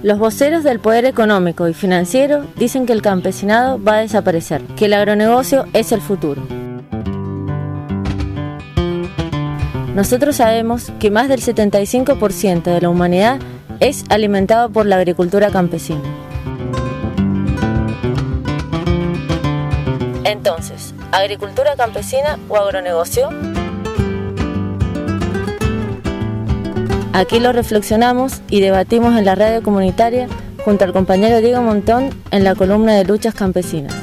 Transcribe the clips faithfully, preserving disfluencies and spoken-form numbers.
Los voceros del poder económico y financiero dicen que el campesinado va a desaparecer, que el agronegocio es el futuro. Nosotros sabemos que más del setenta y cinco por ciento de la humanidad es alimentado por la agricultura campesina. Entonces, ¿agricultura campesina o agronegocio? Aquí lo reflexionamos y debatimos en la radio comunitaria junto al compañero Diego Montón en la columna de Luchas Campesinas.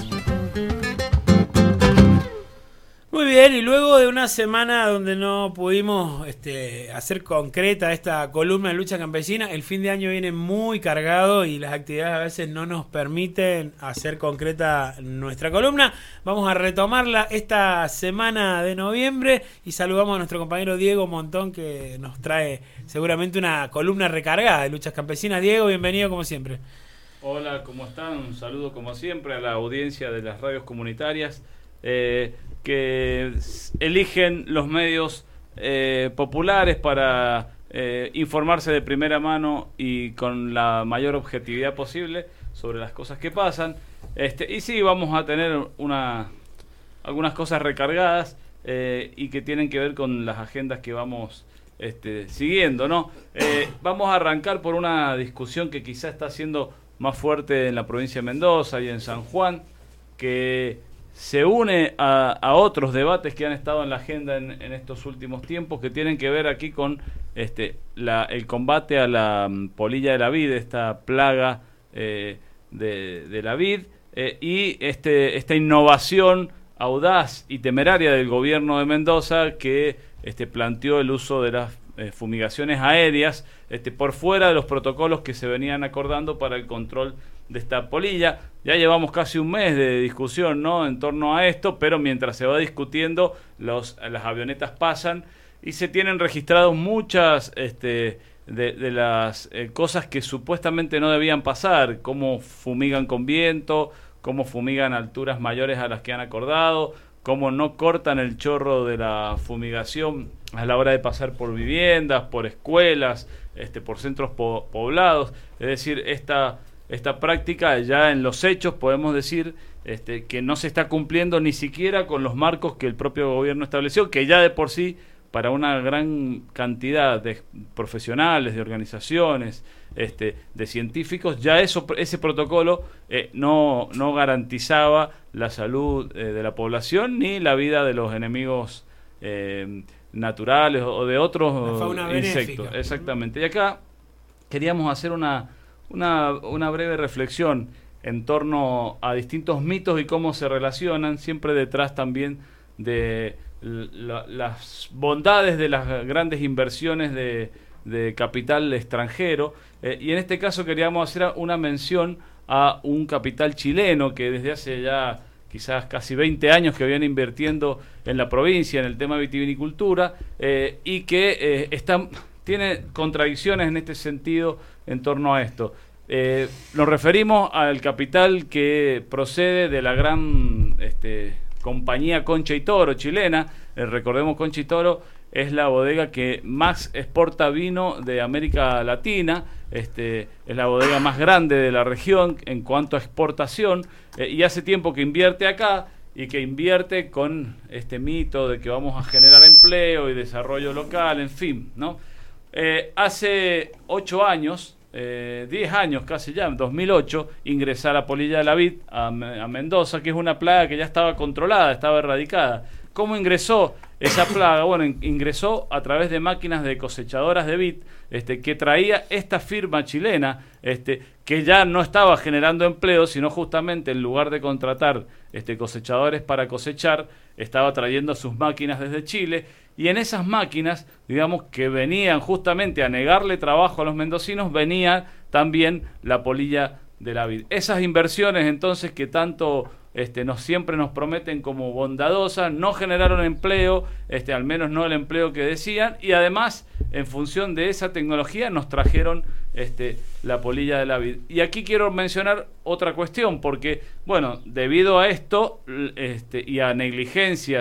Muy bien, y luego de una semana donde no pudimos este, hacer concreta esta columna de Lucha Campesina, el fin de año viene muy cargado y las actividades a veces no nos permiten hacer concreta nuestra columna. Vamos a retomarla esta semana de noviembre y saludamos a nuestro compañero Diego Montón, que nos trae seguramente una columna recargada de Luchas Campesinas. Diego, bienvenido como siempre. Hola, ¿cómo están? Un saludo como siempre a la audiencia de las radios comunitarias. Eh, que eligen los medios eh, populares para eh, informarse de primera mano y con la mayor objetividad posible sobre las cosas que pasan. Este, y sí, vamos a tener una, algunas cosas recargadas eh, y que tienen que ver con las agendas que vamos este, siguiendo, ¿no? Eh, vamos a arrancar por una discusión que quizá está siendo más fuerte en la provincia de Mendoza y en San Juan, que se une a, a otros debates que han estado en la agenda en, en estos últimos tiempos, que tienen que ver aquí con este, la, el combate a la um, polilla de la vid, esta plaga eh, de, de la vid, eh, y este, esta innovación audaz y temeraria del gobierno de Mendoza, que este, planteó el uso de las eh, fumigaciones aéreas este, por fuera de los protocolos que se venían acordando para el control de esta polilla. Ya llevamos casi un mes de discusión, ¿no?, en torno a esto, pero mientras se va discutiendo, los, las avionetas pasan y se tienen registrados muchas este, de, de las eh, cosas que supuestamente no debían pasar, cómo fumigan con viento, cómo fumigan a alturas mayores a las que han acordado, cómo no cortan el chorro de la fumigación a la hora de pasar por viviendas, por escuelas, este, por centros po- poblados. Es decir, esta... Esta práctica ya en los hechos podemos decir este, que no se está cumpliendo ni siquiera con los marcos que el propio gobierno estableció, que ya de por sí para una gran cantidad de profesionales, de organizaciones, este, de científicos, ya eso, ese protocolo eh, no, no garantizaba la salud eh, de la población ni la vida de los enemigos eh, naturales o de otros insectos. Benéfica. Exactamente. Y acá queríamos hacer una... Una, una breve reflexión en torno a distintos mitos y cómo se relacionan, siempre detrás también de la, las bondades de las grandes inversiones de, de capital extranjero. Eh, y en este caso queríamos hacer una mención a un capital chileno que desde hace ya quizás casi veinte años que viene invirtiendo en la provincia en el tema de vitivinicultura eh, y que eh, está... tiene contradicciones en este sentido en torno a esto. Eh, nos referimos al capital que procede de la gran este, compañía Concha y Toro chilena. Eh, recordemos, Concha y Toro es la bodega que más exporta vino de América Latina, este, es la bodega más grande de la región en cuanto a exportación, eh, y hace tiempo que invierte acá y que invierte con este mito de que vamos a generar empleo y desarrollo local, en fin, ¿no? Eh, hace ocho años, eh, diez años casi ya, en dos mil ocho, ingresó la polilla de la vid a, a Mendoza, que es una plaga que ya estaba controlada, estaba erradicada. ¿Cómo ingresó esa plaga? Bueno, in, ingresó a través de máquinas de cosechadoras de vid, este, que traía esta firma chilena, este, que ya no estaba generando empleo, sino justamente en lugar de contratar este, cosechadores para cosechar, estaba trayendo sus máquinas desde Chile. Y en esas máquinas, digamos, que venían justamente a negarle trabajo a los mendocinos, venía también la polilla de la vid. Esas inversiones, entonces, que tanto este, nos siempre nos prometen como bondadosas, no generaron empleo, este, al menos no el empleo que decían, y además, en función de esa tecnología, nos trajeron este, la polilla de la vid. Y aquí quiero mencionar otra cuestión, porque, bueno, debido a esto este, y a negligencias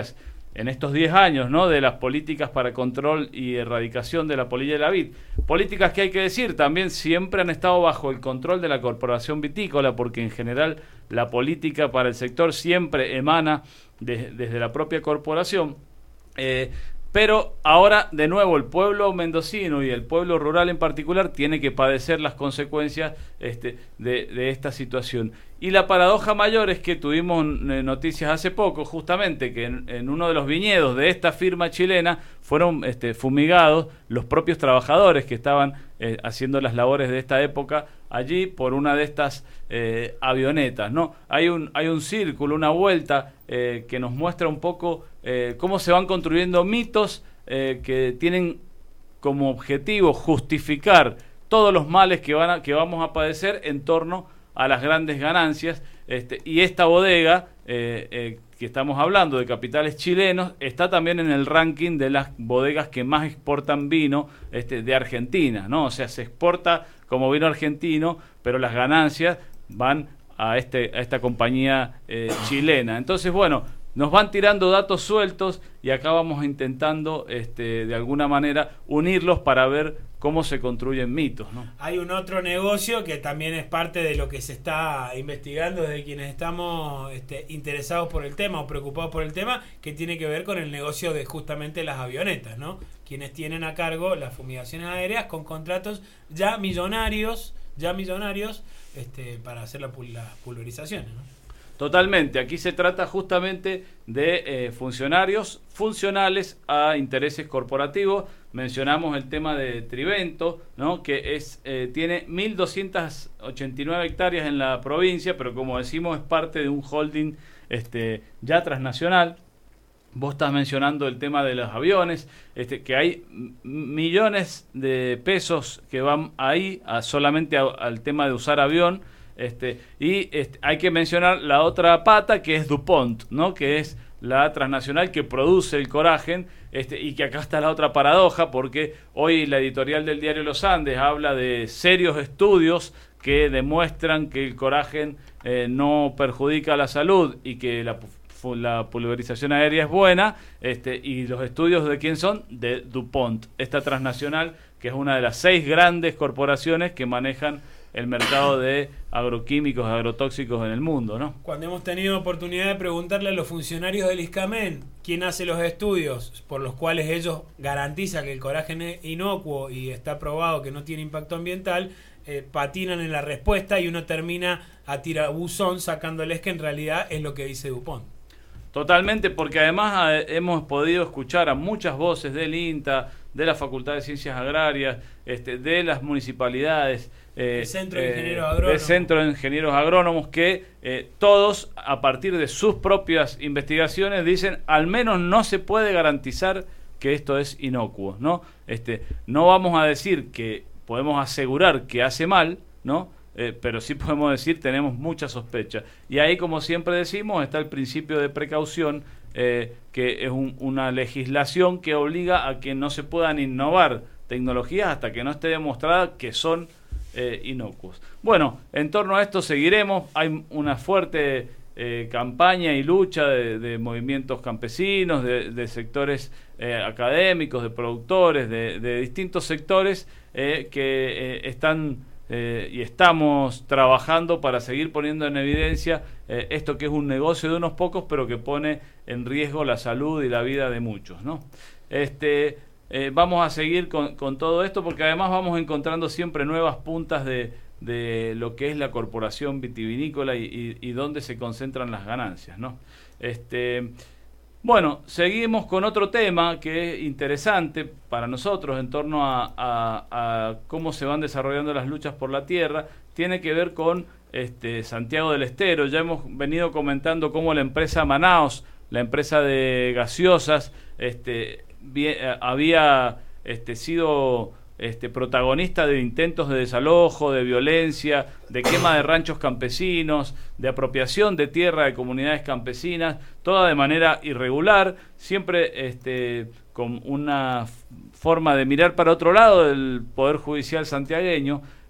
en estos diez años, ¿no?, de las políticas para control y erradicación de la polilla de la vid. Políticas que hay que decir también siempre han estado bajo el control de la Corporación Vitícola, porque en general la política para el sector siempre emana de, desde la propia corporación. Eh, Pero ahora, de nuevo, el pueblo mendocino y el pueblo rural en particular tiene que padecer las consecuencias este, de, de esta situación. Y la paradoja mayor es que tuvimos eh, noticias hace poco, justamente, que en, en uno de los viñedos de esta firma chilena fueron este, fumigados los propios trabajadores que estaban eh, haciendo las labores de esta época allí por una de estas eh, avionetas, ¿no? Hay un, hay un círculo, una vuelta eh, que nos muestra un poco eh, cómo se van construyendo mitos eh, que tienen como objetivo justificar todos los males que, van a, que vamos a padecer en torno a las grandes ganancias. Este, y esta bodega eh, eh, que estamos hablando de capitales chilenos está también en el ranking de las bodegas que más exportan vino este, de Argentina, ¿no? O sea, se exporta como vino argentino, pero las ganancias van a, este, a esta compañía eh, chilena. Entonces, bueno, nos van tirando datos sueltos y acá vamos intentando este, de alguna manera unirlos para ver cómo se construyen mitos, ¿no? Hay un otro negocio que también es parte de lo que se está investigando desde quienes estamos este, interesados por el tema o preocupados por el tema, que tiene que ver con el negocio de justamente las avionetas, ¿no? Quienes tienen a cargo las fumigaciones aéreas con contratos ya millonarios, ya millonarios este, para hacer la pul las pulverizaciones, ¿no? Totalmente, aquí se trata justamente de eh, funcionarios funcionales a intereses corporativos. Mencionamos el tema de Trivento, ¿no?, que es eh, tiene mil doscientas ochenta y nueve hectáreas en la provincia, pero como decimos es parte de un holding este, ya transnacional. Vos estás mencionando el tema de los aviones, este, que hay millones de pesos que van ahí a, solamente a, al tema de usar avión. Este, y este, hay que mencionar la otra pata, que es DuPont, ¿no?, que es la transnacional que produce el coragen, este, y que acá está la otra paradoja, porque hoy la editorial del diario Los Andes habla de serios estudios que demuestran que el coragen eh, no perjudica la salud y que la, la pulverización aérea es buena, este, y los estudios de quién son, de DuPont, esta transnacional que es una de las seis grandes corporaciones que manejan el mercado de agroquímicos, agrotóxicos en el mundo, ¿no? Cuando hemos tenido oportunidad de preguntarle a los funcionarios del ISCAMEN quién hace los estudios por los cuales ellos garantizan que el coragen es inocuo y está probado que no tiene impacto ambiental, eh, patinan en la respuesta y uno termina a tirabuzón sacándoles que en realidad es lo que dice DuPont. Totalmente, porque además eh, hemos podido escuchar a muchas voces del INTA, de la Facultad de Ciencias Agrarias, este, de las municipalidades, eh, el Centro de eh, Ingenieros Agrónomos, el Centro de Ingenieros Agrónomos, que eh, todos, a partir de sus propias investigaciones, dicen al menos no se puede garantizar que esto es inocuo, ¿no? Este, no vamos a decir que podemos asegurar que hace mal, ¿no? Eh, pero sí podemos decir tenemos mucha sospecha. Y ahí, como siempre decimos, está el principio de precaución, eh, que es un, una legislación que obliga a que no se puedan innovar tecnologías hasta que no esté demostrada que son eh, inocuos. Bueno, en torno a esto seguiremos. Hay una fuerte eh, campaña y lucha de, de movimientos campesinos, de, de sectores eh, académicos, de productores, de, de distintos sectores eh, que eh, están Eh, y estamos trabajando para seguir poniendo en evidencia eh, esto que es un negocio de unos pocos, pero que pone en riesgo la salud y la vida de muchos, ¿no? Este, eh, vamos a seguir con, con todo esto, porque además vamos encontrando siempre nuevas puntas de, de lo que es la corporación vitivinícola y, y, y dónde se concentran las ganancias, ¿no? Este... Bueno, seguimos con otro tema que es interesante para nosotros en torno a, a, a cómo se van desarrollando las luchas por la tierra. Tiene que ver con este, Santiago del Estero. Ya hemos venido comentando cómo la empresa Manaos, la empresa de gaseosas, este, bien, había este, sido este, protagonista de intentos de desalojo, de violencia, de quema de ranchos campesinos, de apropiación de tierra de comunidades campesinas, toda de manera irregular, siempre este, con una forma de mirar para otro lado del Poder Judicial santiagueño.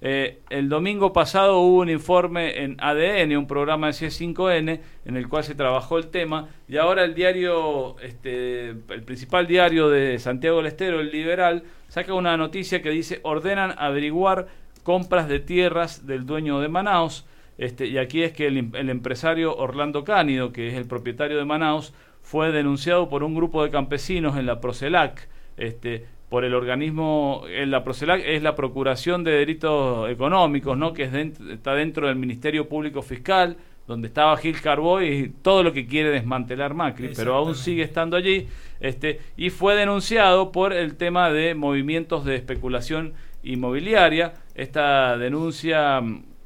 Eh, el domingo pasado hubo un informe en A D N, un programa de C cinco N, en el cual se trabajó el tema, y ahora el diario, este, el principal diario de Santiago del Estero, El Liberal, saca una noticia que dice: ordenan averiguar compras de tierras del dueño de Manaos. Este, y aquí es que el, el empresario Orlando Cánido, que es el propietario de Manaos, fue denunciado por un grupo de campesinos en la Procelac, este, por el organismo, en la Procelac es la Procuración de Delitos Económicos, ¿no? Que es dentro, está dentro del Ministerio Público Fiscal, donde estaba Gil Carboy y todo lo que quiere desmantelar Macri, pero aún sigue estando allí, este, y fue denunciado por el tema de movimientos de especulación inmobiliaria. Esta denuncia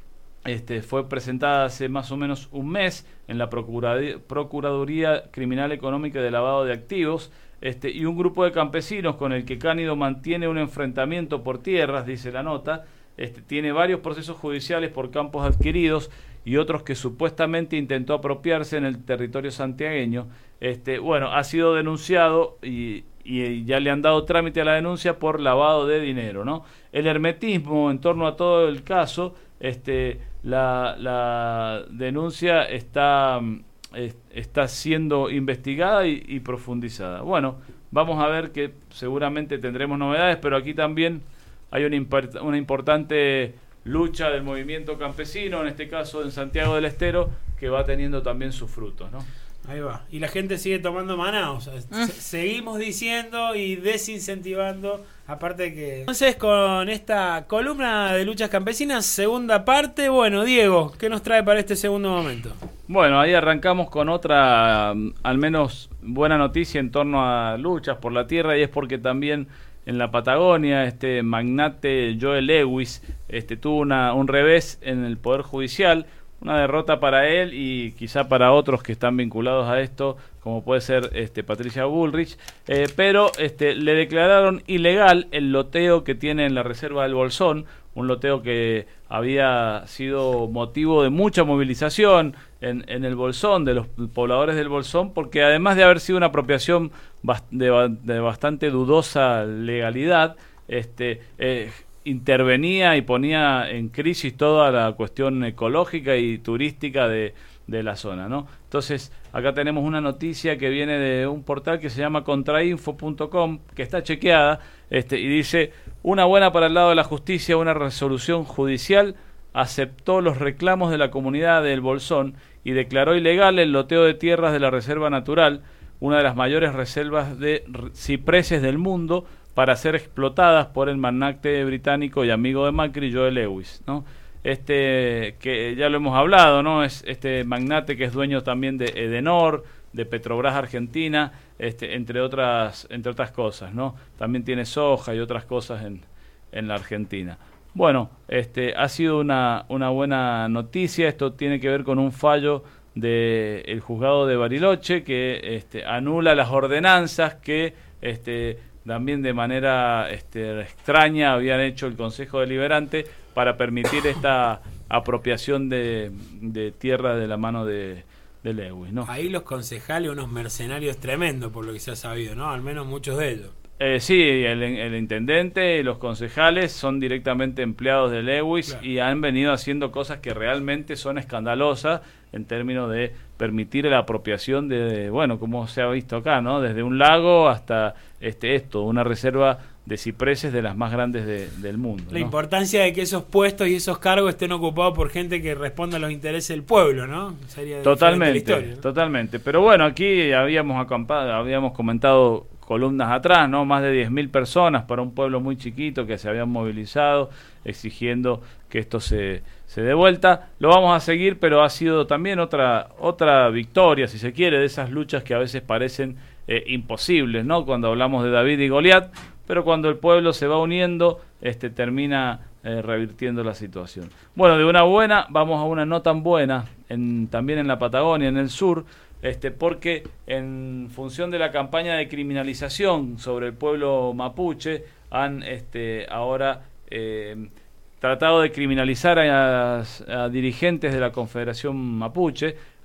este, fue presentada hace más o menos un mes en la Procuraduría, Procuraduría Criminal Económica y de Lavado de Activos. Este, y un grupo de campesinos con el que Cánido mantiene un enfrentamiento por tierras, dice la nota, este, tiene varios procesos judiciales por campos adquiridos y otros que supuestamente intentó apropiarse en el territorio santiagueño. Este, bueno, ha sido denunciado y, y ya le han dado trámite a la denuncia por lavado de dinero, ¿no? El hermetismo en torno a todo el caso, este, la, la denuncia está... está siendo investigada y, y profundizada. Bueno, vamos a ver que seguramente tendremos novedades, pero aquí también hay una, import una importante lucha del movimiento campesino, en este caso en Santiago del Estero, que va teniendo también sus frutos, ¿no? Ahí va. Y la gente sigue tomando Manaos. Mm. Se seguimos diciendo y desincentivando, aparte de que... Entonces, con esta columna de luchas campesinas, segunda parte, bueno, Diego, ¿qué nos trae para este segundo momento? Bueno, ahí arrancamos con otra, al menos buena noticia en torno a luchas por la tierra, y es porque también en la Patagonia este magnate Joe Lewis este, tuvo una, un revés en el Poder Judicial, una derrota para él y quizá para otros que están vinculados a esto, como puede ser este, Patricia Bullrich, eh, pero este, le declararon ilegal el loteo que tiene en la reserva del Bolsón, un loteo que había sido motivo de mucha movilización en, en el Bolsón, de los pobladores del Bolsón, porque además de haber sido una apropiación de, de bastante dudosa legalidad, este, eh, intervenía y ponía en crisis toda la cuestión ecológica y turística de, de la zona, ¿no? Entonces, acá tenemos una noticia que viene de un portal que se llama contrainfo punto com, que está chequeada, este, y dice: una buena para el lado de la justicia, una resolución judicial aceptó los reclamos de la comunidad del Bolsón y declaró ilegal el loteo de tierras de la Reserva Natural, una de las mayores reservas de cipreses del mundo, para ser explotadas por el magnate británico y amigo de Macri, Joe Lewis, ¿no? Este, que ya lo hemos hablado, ¿no? Es este magnate que es dueño también de Edenor, de Petrobras Argentina, este, entre otras, entre otras cosas, ¿no? También tiene soja y otras cosas en, en la Argentina. Bueno, este, ha sido una, una buena noticia. Esto tiene que ver con un fallo del juzgado de Bariloche que este, anula las ordenanzas que este, también de manera este, extraña habían hecho el Consejo Deliberante para permitir esta apropiación de, de tierra de la mano de, de Lewis, ¿no? Ahí los concejales, unos mercenarios tremendos, por lo que se ha sabido, ¿no? Al menos muchos de ellos. Eh, sí, el, el intendente y los concejales son directamente empleados de Lewis, claro, y han venido haciendo cosas que realmente son escandalosas en términos de permitir la apropiación de, de, bueno, como se ha visto acá, ¿no? Desde un lago hasta este esto, una reserva de cipreses de las más grandes de, del mundo, La ¿no? importancia de que esos puestos y esos cargos estén ocupados por gente que responda a los intereses del pueblo, ¿no? Sería totalmente, historia, ¿no? Totalmente. Pero bueno, aquí habíamos acampado, habíamos comentado columnas atrás, ¿no? Más de diez mil personas para un pueblo muy chiquito que se habían movilizado exigiendo que esto se, se dé vuelta. Lo vamos a seguir, pero ha sido también otra, otra victoria, si se quiere, de esas luchas que a veces parecen eh, imposibles, ¿no? Cuando hablamos de David y Goliat, pero cuando el pueblo se va uniendo, este termina eh, revirtiendo la situación. Bueno, de una buena, vamos a una no tan buena, en, también en la Patagonia, en el sur, Este, porque en función de la campaña de criminalización sobre el pueblo mapuche han este, ahora eh, tratado de criminalizar a, a dirigentes de la Confederación Mapuche.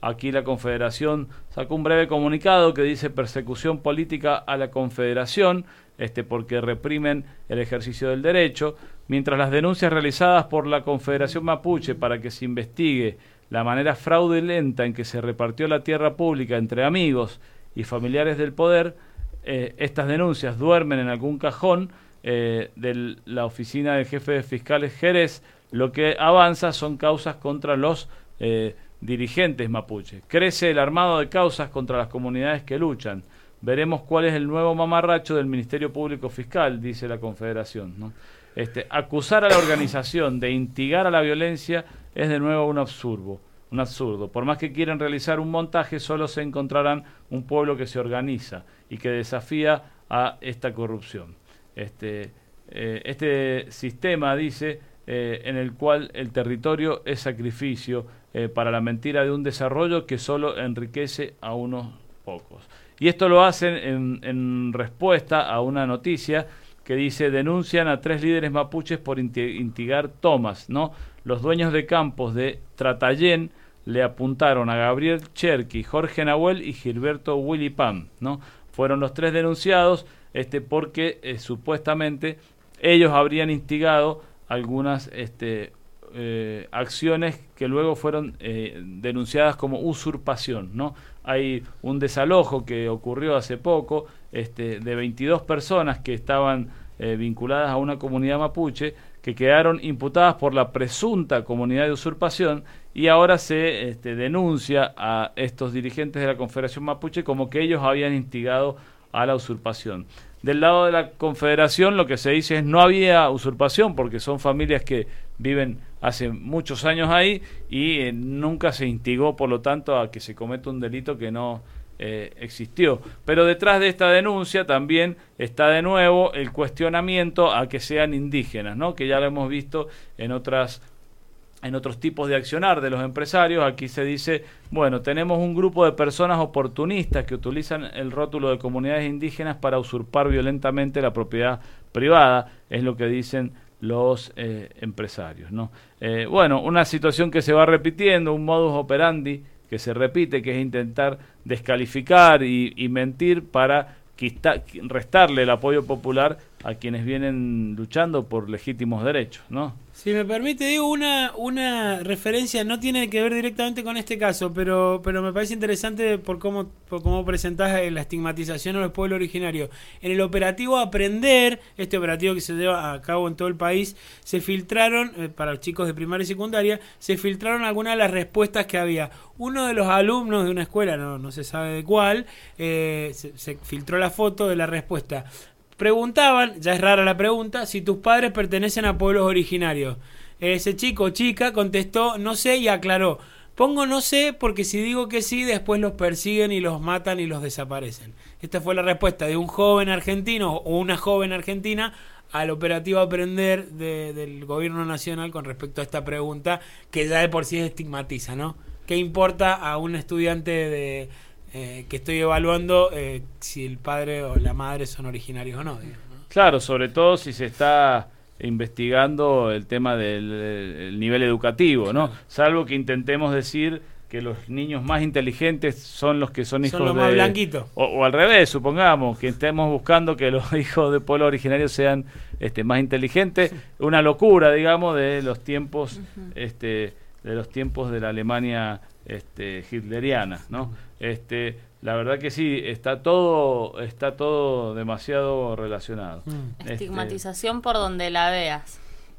Aquí la Confederación sacó un breve comunicado que dice persecución política a la Confederación, este, porque reprimen el ejercicio del derecho, mientras las denuncias realizadas por la Confederación Mapuche para que se investigue la manera fraudulenta en que se repartió la tierra pública entre amigos y familiares del poder, eh, estas denuncias duermen en algún cajón eh, de la oficina del jefe de fiscales Jerez. Lo que avanza son causas contra los eh, dirigentes mapuche. Crece el armado de causas contra las comunidades que luchan. Veremos cuál es el nuevo mamarracho del Ministerio Público Fiscal, dice la Confederación, ¿no? Este, acusar a la organización de instigar a la violencia es de nuevo un absurdo, un absurdo. Por más que quieran realizar un montaje, solo se encontrarán un pueblo que se organiza y que desafía a esta corrupción. Este, eh, este sistema, dice, eh, en el cual el territorio es sacrificio eh, para la mentira de un desarrollo que solo enriquece a unos pocos. Y esto lo hacen en, en respuesta a una noticia que dice, denuncian a tres líderes mapuches por instigar tomas, ¿no? Los dueños de campos de Tratayén le apuntaron a Gabriel Cherqui, Jorge Nahuel y Gilberto Willy Pam, ¿no? Fueron los tres denunciados este, porque eh, supuestamente ellos habrían instigado algunas este, eh, acciones que luego fueron eh, denunciadas como usurpación, ¿no? Hay un desalojo que ocurrió hace poco este, de veintidós personas que estaban eh, vinculadas a una comunidad mapuche, que quedaron imputadas por la presunta comunidad de usurpación, y ahora se este, denuncia a estos dirigentes de la Confederación Mapuche como que ellos habían instigado a la usurpación. Del lado de la Confederación lo que se dice es no había usurpación porque son familias que viven hace muchos años ahí y eh, nunca se instigó, por lo tanto, a que se cometa un delito que no eh, existió. Pero detrás de esta denuncia también está de nuevo el cuestionamiento a que sean indígenas, ¿no? Que ya lo hemos visto en otras en otros tipos de accionar de los empresarios. Aquí se dice, bueno, tenemos un grupo de personas oportunistas que utilizan el rótulo de comunidades indígenas para usurpar violentamente la propiedad privada, es lo que dicen los eh, empresarios, ¿no? Eh, bueno, una situación que se va repitiendo, un modus operandi que se repite, que es intentar descalificar y, y mentir para quita, restarle el apoyo popular a quienes vienen luchando por legítimos derechos, ¿no? Si me permite, digo, una, una referencia, no tiene que ver directamente con este caso, pero, pero me parece interesante por cómo, por cómo presentás la estigmatización a los pueblos originarios. En el operativo Aprender, este operativo que se lleva a cabo en todo el país, se filtraron, eh, para los chicos de primaria y secundaria, se filtraron algunas de las respuestas que había. Uno de los alumnos de una escuela, no, no se sabe de cuál, eh, se, se filtró la foto de la respuesta. Preguntaban, ya es rara la pregunta, si tus padres pertenecen a pueblos originarios. Ese chico o chica contestó no sé y aclaró, pongo no sé porque si digo que sí después los persiguen y los matan y los desaparecen. Esta fue la respuesta de un joven argentino o una joven argentina al operativo Aprender de, del gobierno nacional con respecto a esta pregunta que ya de por sí estigmatiza, ¿no? ¿Qué importa a un estudiante de... Eh, que estoy evaluando eh, si el padre o la madre son originarios o no, digamos, ¿no? Claro, sobre todo si se está investigando el tema del el nivel educativo, ¿no? Salvo que intentemos decir que los niños más inteligentes son los que son hijos son los de... más blanquitos. O, o al revés, supongamos, que estemos buscando que los hijos de pueblos originarios sean este, más inteligentes. Una locura, digamos, de los tiempos, uh-huh. este, de los tiempos de la Alemania este, hitleriana, ¿no? Este, la verdad que sí, está todo, está todo demasiado relacionado. Mm. Estigmatización este, por donde la veas.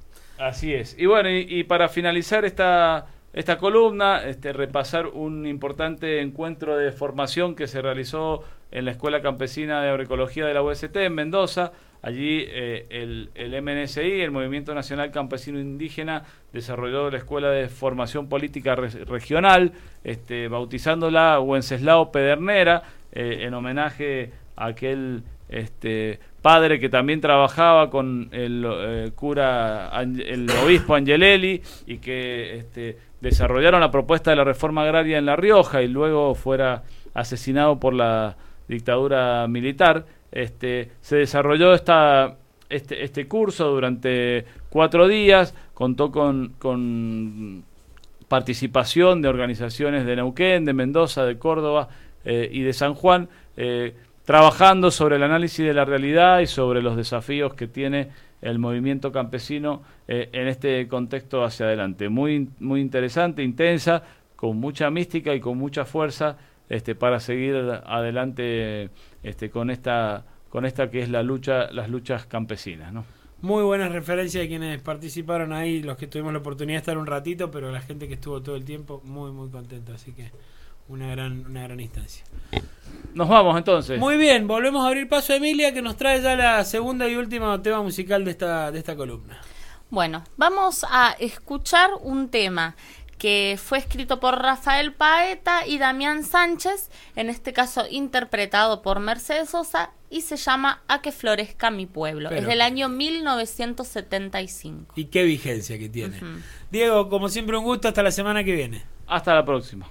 Así es. Y bueno, y, y para finalizar esta, esta columna, este, repasar un importante encuentro de formación que se realizó en la Escuela Campesina de Agroecología de la U S T en Mendoza. Allí eh, el, el M N S I, el Movimiento Nacional Campesino Indígena, desarrolló la Escuela de Formación Política Re Regional, este, bautizándola Wenceslao Pedernera, eh, en homenaje a aquel este, padre que también trabajaba con el eh, cura, el obispo Angelelli, y que este, desarrollaron la propuesta de la reforma agraria en La Rioja y luego fuera asesinado por la dictadura militar. Este, se desarrolló esta, este, este curso durante cuatro días, contó con, con participación de organizaciones de Neuquén, de Mendoza, de Córdoba eh, y de San Juan, eh, trabajando sobre el análisis de la realidad y sobre los desafíos que tiene el movimiento campesino eh, en este contexto hacia adelante. Muy, muy interesante, intensa, con mucha mística y con mucha fuerza este, para seguir adelante este, con esta con esta que es la lucha, las luchas campesinas, ¿no? Muy buenas referencias de quienes participaron ahí, los que tuvimos la oportunidad de estar un ratito, pero la gente que estuvo todo el tiempo, muy, muy contento, así que una gran, una gran instancia. Nos vamos entonces. Muy bien, volvemos a abrir paso a Emilia, que nos trae ya la segunda y última tema musical de esta, de esta columna. Bueno, vamos a escuchar un tema que fue escrito por Rafael Paeta y Damián Sánchez, en este caso interpretado por Mercedes Sosa, y se llama A que florezca mi pueblo. Pero, es del año mil novecientos setenta y cinco. Y qué vigencia que tiene. Uh-huh. Diego, como siempre, un gusto. Hasta la semana que viene. Hasta la próxima.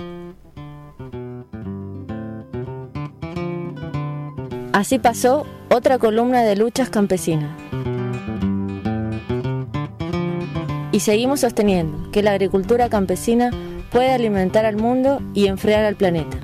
Así pasó otra columna de luchas campesinas. Y seguimos sosteniendo que la agricultura campesina puede alimentar al mundo y enfriar al planeta.